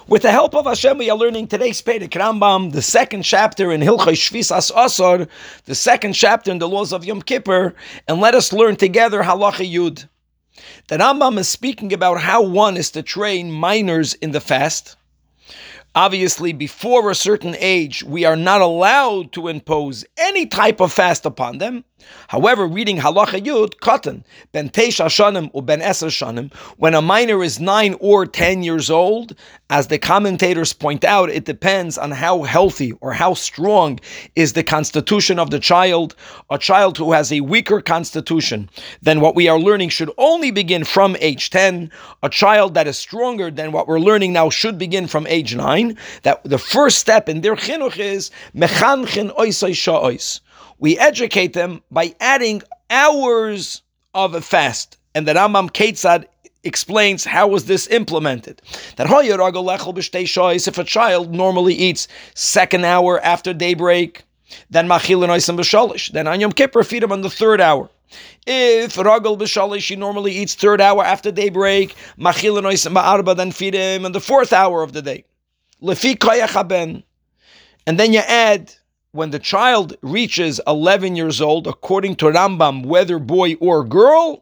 With the help of Hashem, we are learning today's Perek Rambam, the second chapter in Hilchos Shvisas Asar, the second chapter in the laws of Yom Kippur, and let us learn together Halacha Yud. The Rambam is speaking about how one is to train minors in the fast. Obviously, before a certain age, we are not allowed to impose any type of fast upon them. However, reading Halacha Yud, Katan, Ben Teisha Shanim or Ben Eser Shanim, when a minor is 9 or 10 years old, as the commentators point out, it depends on how healthy or how strong is the constitution of the child. A child who has a weaker constitution than what we are learning should only begin from age 10. A child that is stronger than what we're learning now should begin from age 9. That the first step in their chinuch is Mechanchin Oisai Sha'ois. We educate them by adding hours of a fast. And the Rambam Ketzad explains how was this implemented. That if a child normally eats second hour after daybreak, then machil noisem b'shalish. Then on Yom Kippur, feed him on the third hour. If ragel b'shalish, he normally eats third hour after daybreak, machil noisem ba'arba, then feed him on the fourth hour of the day. Lefi koyach haben. And then you add, when the child reaches 11 years old, according to Rambam, whether boy or girl,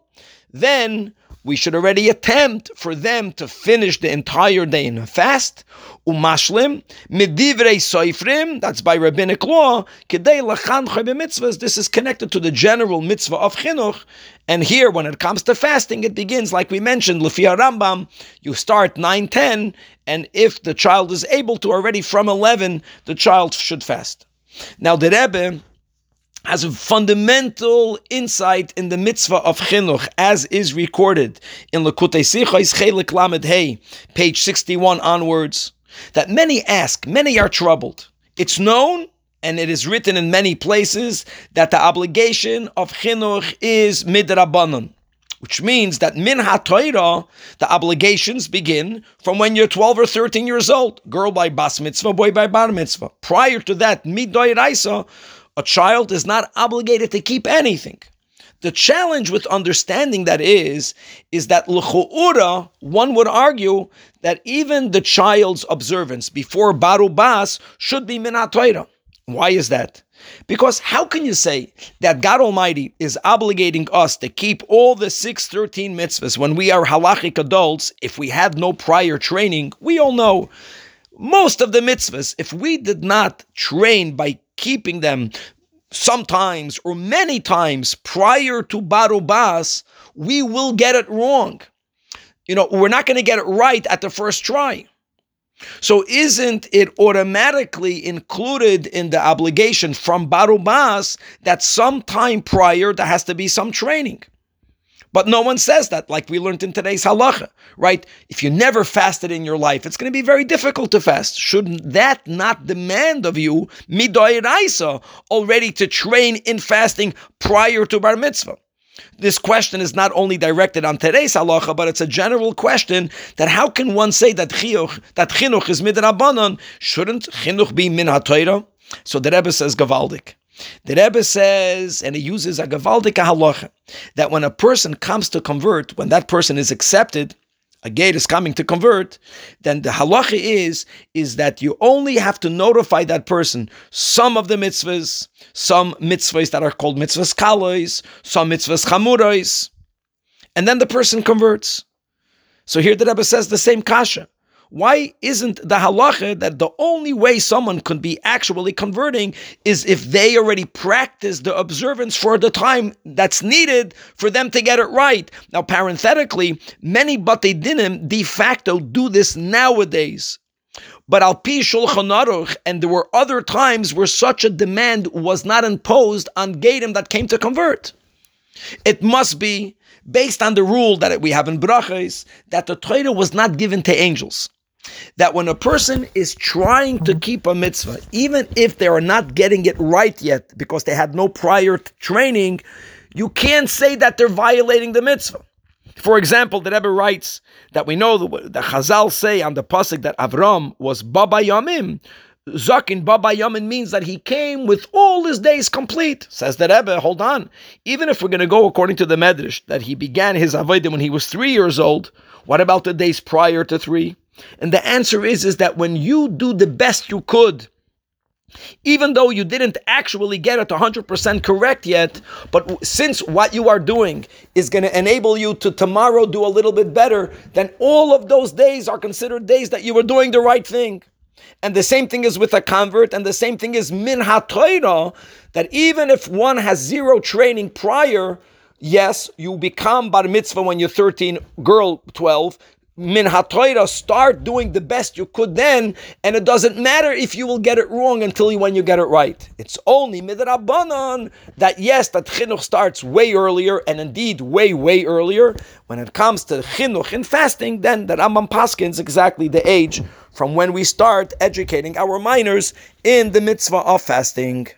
then we should already attempt for them to finish the entire day in a fast. Umashlim, midivrei soifrim, that's by rabbinic law, kedei lachanchai b'mitzvahs. This is connected to the general mitzvah of chinuch. And here, when it comes to fasting, it begins, like we mentioned, Lefi Rambam, you start 9, 10, and if the child is able to already from 11, the child should fast. Now, the Rebbe has a fundamental insight in the mitzvah of chinuch, as is recorded in Lekutei Sichos Chelik Lamed Hey, page 61 onwards, that many ask, many are troubled. It's known, and it is written in many places, that the obligation of chinuch is midrabanan, which means that min ha-Torah, the obligations begin from when you're 12 or 13 years old. Girl by bas mitzvah, boy by bar mitzvah. Prior to that, midoiraisa, a child is not obligated to keep anything. The challenge with understanding that is that l'chu'ura, one would argue that even the child's observance before baru bas should be min ha-Torah. Why is that? Because how can you say that God Almighty is obligating us to keep all the 613 mitzvahs when we are halachic adults if we had no prior training? We all know most of the mitzvahs, if we did not train by keeping them sometimes or many times prior to Baru Bas, we will get it wrong. We're not going to get it right at the first try. So isn't it automatically included in the obligation from Baru Bas that sometime prior there has to be some training? But no one says that, like we learned in today's halacha, right? If you never fasted in your life, it's going to be very difficult to fast. Shouldn't that not demand of you, midoiraisa, already to train in fasting prior to bar mitzvah? This question is not only directed on today's halacha, but it's a general question that how can one say that chinuch is midrabanan? Shouldn't chinuch be min ha-Torah? So the Rebbe says gavaldik. The Rebbe says, and he uses a gavaldik halacha, that when a person comes to convert, when that person is accepted, a gate is coming to convert, then the halacha is that you only have to notify that person some of the mitzvahs, some mitzvahs that are called mitzvahs kalois, some mitzvahs chamurais, and then the person converts. So here the Rebbe says the same kasha. Why isn't the halacha that the only way someone could be actually converting is if they already practice the observance for the time that's needed for them to get it right? Now, parenthetically, many Batei Dinim de facto do this nowadays. But al pi Shulchan Aruch, and there were other times where such a demand was not imposed on Gedim that came to convert. It must be based on the rule that we have in Brachos, that the Torah was not given to angels. That when a person is trying to keep a mitzvah, even if they are not getting it right yet because they had no prior training, you can't say that they're violating the mitzvah. For example, the Rebbe writes that we know the Chazal say on the pasuk that Avram was Baba Yamim. Zakin Baba Yamin means that he came with all his days complete. Says the Rebbe, hold on. Even if we're going to go according to the Medrash, that he began his Avodah when he was 3 years old, what about the days prior to 3? And the answer is that when you do the best you could, even though you didn't actually get it 100% correct yet, but since what you are doing is going to enable you to tomorrow do a little bit better, then all of those days are considered days that you were doing the right thing. And the same thing is with a convert, and the same thing is min ha-Torah, that even if one has zero training prior, yes, you become bar mitzvah when you're 13, girl 12, min ha-Torah, start doing the best you could then, and it doesn't matter if you will get it wrong until when you get it right. It's only midrabanan that yes, that chinuch starts way earlier, and indeed way earlier. When it comes to chinuch and fasting, then the Rambam paskins exactly the age from when we start educating our minors in the mitzvah of fasting.